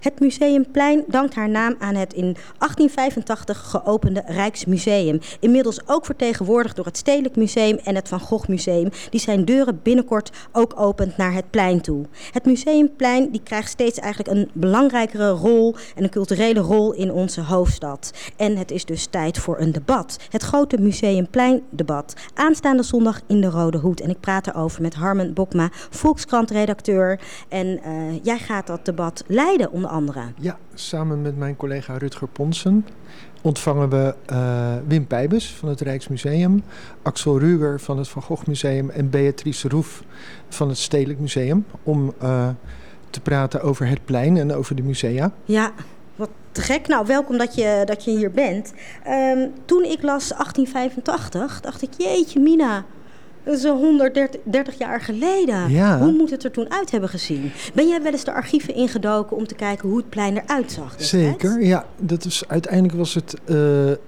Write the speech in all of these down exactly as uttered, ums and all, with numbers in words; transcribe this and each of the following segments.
Het Museumplein dankt haar naam aan het in achttien vijfentachtig geopende Rijksmuseum. Inmiddels ook vertegenwoordigd door het Stedelijk Museum en het Van Gogh Museum, die zijn deuren binnenkort ook opent naar het plein toe. Het Museumplein die krijgt steeds eigenlijk een belangrijkere rol en een culturele rol in onze hoofdstad. En het is dus tijd voor een debat. Het grote Museumplein-debat. Aanstaande zondag in de Rode Hoed. En ik praat erover met Harmen Bokma, Volkskrant-redacteur. En uh, jij gaat dat debat leiden, onder andere. Ja, samen met mijn collega Rutger Ponsen ontvangen we uh, Wim Pijbus van het Rijksmuseum, Axel Ruger van het Van Gogh Museum en Beatrice Roef van het Stedelijk Museum om uh, te praten over het plein en over de musea. Ja, wat te gek. Nou, welkom dat je, dat je hier bent. Um, toen ik las achttien vijfentachtig, dacht ik, jeetje Mina, dat is honderddertig jaar geleden. Ja. Hoe moet het er toen uit hebben gezien? Ben jij wel eens de archieven ingedoken om te kijken hoe het plein eruit zag? Zeker, ja. Dat is, uiteindelijk was het uh, uh,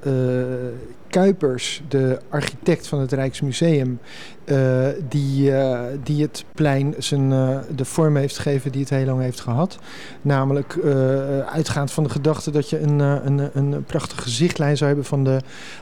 Kuipers, de architect van het Rijksmuseum, uh, die, uh, die het plein zijn, uh, de vorm heeft gegeven die het heel lang heeft gehad. Namelijk uh, uitgaand van de gedachte dat je een, uh, een, een prachtige gezichtlijn zou hebben van de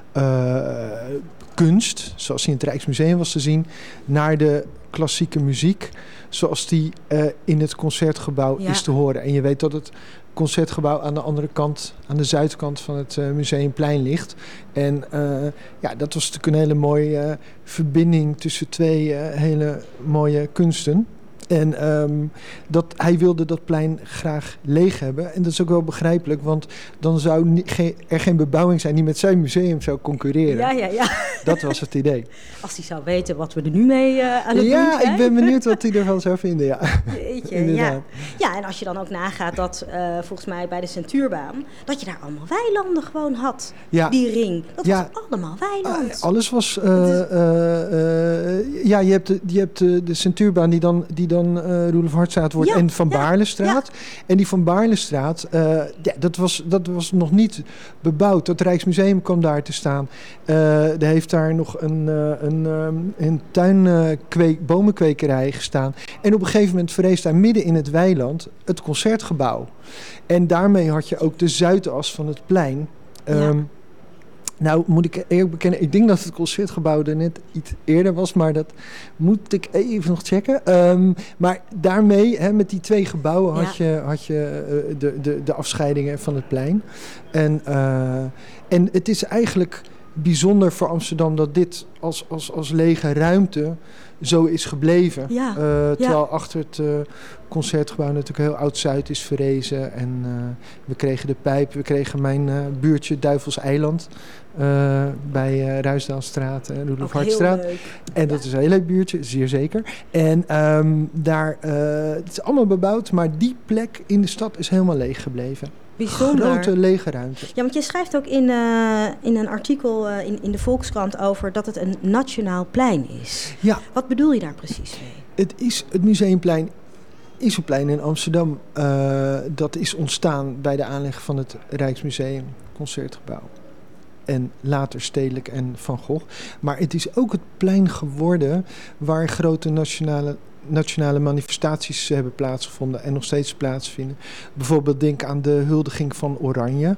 Uh, kunst, zoals die in het Rijksmuseum was te zien, naar de klassieke muziek, zoals die uh, in het Concertgebouw ja. is te horen. En je weet dat het Concertgebouw aan de andere kant, aan de zuidkant van het uh, Museumplein ligt. En uh, ja, dat was natuurlijk een hele mooie uh, verbinding tussen twee uh, hele mooie kunsten. En um, dat, hij wilde dat plein graag leeg hebben. En dat is ook wel begrijpelijk, want dan zou nie, ge, er geen bebouwing zijn die met zijn museum zou concurreren. Ja, ja, ja. Dat was het idee. Als hij zou weten wat we er nu mee uh, aan het ja, doen zijn. Ja, ik ben benieuwd wat hij ervan zou vinden, ja. Jeetje, ja. Ja, en als je dan ook nagaat dat uh, volgens mij bij de Centuurbaan, dat je daar allemaal weilanden gewoon had. Ja. Die ring, dat ja. was allemaal weiland. Uh, alles was, uh, uh, uh, ja, je hebt de, je hebt de, de Centuurbaan die dan, die dan Uh, Roelof Hartstraat wordt ja, en Van ja, Baarlestraat. Ja. En die Van Baarlestraat, uh, ja, dat, was, dat was nog niet bebouwd. Het Rijksmuseum kwam daar te staan. Uh, er heeft daar nog een, uh, een, um, een tuinkweek, bomenkwekerij gestaan. En op een gegeven moment verrees daar midden in het weiland het Concertgebouw. En daarmee had je ook de zuidas van het plein. Um, ja. Nou, moet ik eerlijk bekennen, ik denk dat het Concertgebouw er net iets eerder was, maar dat moet ik even nog checken. Um, maar daarmee, hè, met die twee gebouwen, had ja. je, had je uh, de, de, de afscheidingen van het plein. En, uh, en het is eigenlijk bijzonder voor Amsterdam dat dit als, als, als lege ruimte zo is gebleven. Ja. Uh, terwijl ja. achter het uh, Concertgebouw natuurlijk heel Oud-Zuid is verrezen. En uh, we kregen de Pijp, we kregen mijn uh, buurtje Duivels Eiland. Uh, bij uh, Ruisdaalstraat en Roelof Hartstraat. En dat ja. is een heel leuk buurtje, zeer zeker. En um, daar, uh, het is allemaal bebouwd, maar die plek in de stad is helemaal leeg gebleven. Bijzonder. Grote lege ruimte. Ja, want je schrijft ook in, uh, in een artikel uh, in, in de Volkskrant over dat het een nationaal plein is. Ja. Wat bedoel je daar precies mee? Het is het Museumplein. Is een plein in Amsterdam. Uh, dat is ontstaan bij de aanleg van het Rijksmuseum, Concertgebouw. En later Stedelijk en Van Gogh. Maar het is ook het plein geworden waar grote nationale, nationale manifestaties hebben plaatsgevonden en nog steeds plaatsvinden. Bijvoorbeeld denk aan de huldiging van Oranje.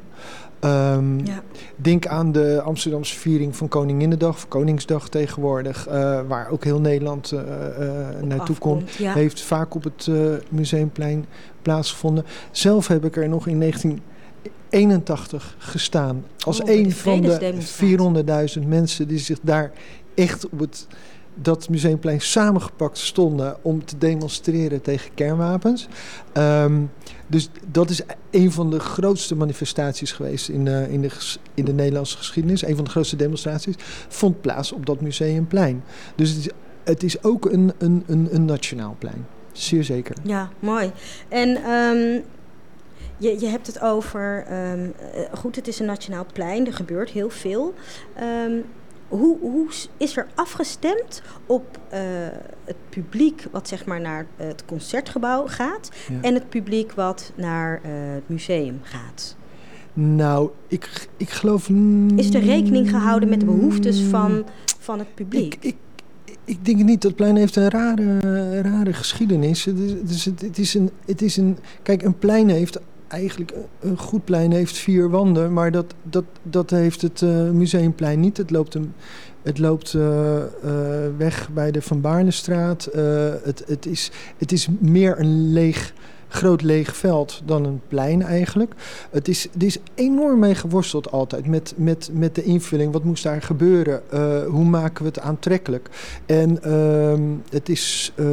Um, ja. Denk aan de Amsterdamse viering van Koninginnedag, of Koningsdag tegenwoordig, uh, waar ook heel Nederland uh, uh, naartoe afkomt, komt. Ja. Heeft vaak op het uh, Museumplein plaatsgevonden. Zelf heb ik er nog in negentien eenentachtig gestaan. Als oh, een van de vierhonderdduizend mensen die zich daar echt op het, dat Museumplein samengepakt stonden om te demonstreren tegen kernwapens. Um, dus dat is een van de grootste manifestaties geweest in, uh, in, de, in de Nederlandse geschiedenis. Een van de grootste demonstraties vond plaats op dat Museumplein. Dus het is, het is ook een, een, een, een nationaal plein. Zeer zeker. Ja, mooi. En Um... Je, je hebt het over, um, goed, het is een nationaal plein, er gebeurt heel veel. Um, hoe, hoe is er afgestemd op uh, het publiek wat zeg maar naar het Concertgebouw gaat ja. en het publiek wat naar uh, het museum gaat? Nou, ik, ik geloof... Is er rekening gehouden met de behoeftes van, van het publiek? Ik, ik, Ik denk niet. Dat plein heeft een rare, rare geschiedenis. Het is, het is, het is een, het is een, kijk, een plein heeft eigenlijk een goed plein heeft vier wanden, maar dat, dat, dat heeft het uh, Museumplein niet. Het loopt, een, het loopt uh, uh, weg bij de Van Baarlestraat. Uh, het, het, is, het is meer een leeg, groot leeg veld dan een plein eigenlijk. Het is, er is enorm mee geworsteld altijd met, met, met de invulling. Wat moest daar gebeuren? Uh, hoe maken we het aantrekkelijk? En uh, het, is, uh,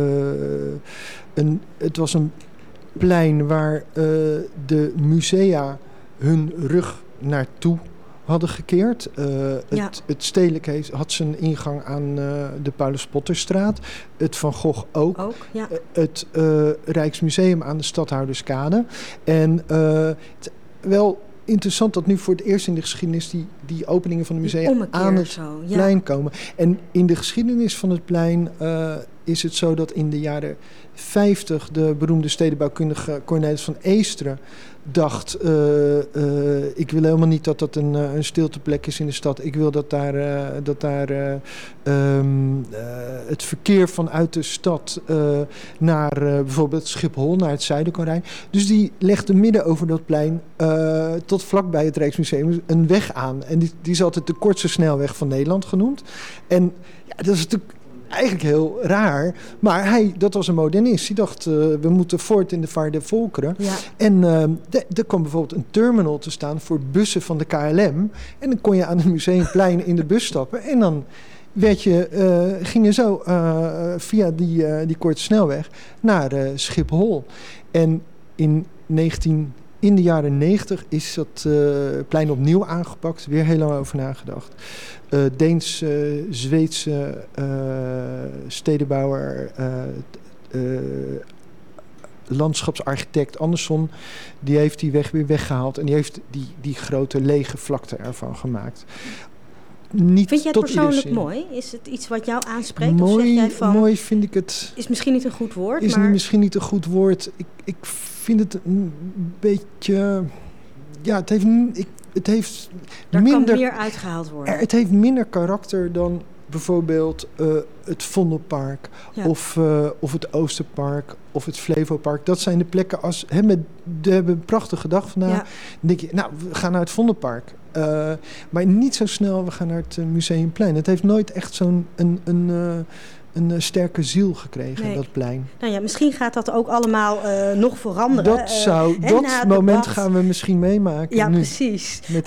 een, het was een plein waar uh, de musea hun rug naartoe hadden gekeerd. Uh, ja. het, het stedelijk heeft, had zijn ingang aan uh, de Paulus Potterstraat. Het Van Gogh ook. ook ja. uh, het uh, Rijksmuseum aan de Stadhouderskade. En uh, het, wel interessant dat nu voor het eerst in de geschiedenis die, die openingen van de musea aan het zo, ja. plein komen. En in de geschiedenis van het plein uh, is het zo dat in de jaren vijftig de beroemde stedenbouwkundige Cornelis van Eesteren dacht, uh, uh, ik wil helemaal niet dat dat een, uh, een stilteplek is in de stad. Ik wil dat daar, uh, dat daar uh, um, uh, het verkeer vanuit de stad uh, naar uh, bijvoorbeeld Schiphol, naar het zuiden kan rijden. Dus die legde midden over dat plein uh, tot vlakbij het Rijksmuseum een weg aan. En die, die is altijd de kortste snelweg van Nederland genoemd. En ja, dat is natuurlijk eigenlijk heel raar, maar hij, dat was een modernist. Die dacht, uh, we moeten voort in de vaart der volkeren. Ja. En uh, de, er kwam bijvoorbeeld een terminal te staan voor bussen van de K L M. En dan kon je aan het Museumplein in de bus stappen. En dan werd je, uh, ging je zo uh, via die, uh, die korte snelweg naar uh, Schiphol. En in negentien... In de jaren negentig is dat uh, plein opnieuw aangepakt. Weer heel lang over nagedacht. Uh, Deens, uh, Zweedse uh, stedenbouwer, uh, uh, landschapsarchitect Andersson, die heeft die weg weer weggehaald. En die heeft die, die grote lege vlakte ervan gemaakt. Niet vind jij het tot persoonlijk mooi? Is het iets wat jou aanspreekt? Mooi, of zeg jij van, mooi vind ik het. Is misschien niet een goed woord. Is maar... misschien niet een goed woord. Ik, ik vind het een beetje. Ja, het heeft. Ik, het heeft Daar minder, kan meer uitgehaald worden. Er, het heeft minder karakter dan bijvoorbeeld uh, het Vondelpark, ja. of, uh, of het Oosterpark of het Flevopark. Dat zijn de plekken als he, met, de hebben een prachtige dag vandaag. Ja. Dan denk je, nou, we gaan naar het Vondelpark. Uh, maar niet zo snel, we gaan naar het uh, Museumplein. Het heeft nooit echt zo'n een, een, uh, een uh, sterke ziel gekregen, nee. dat plein. Nou ja, misschien gaat dat ook allemaal uh, nog veranderen. Dat zou, uh, dat moment debat. gaan we misschien meemaken. Ja, nu, precies. Met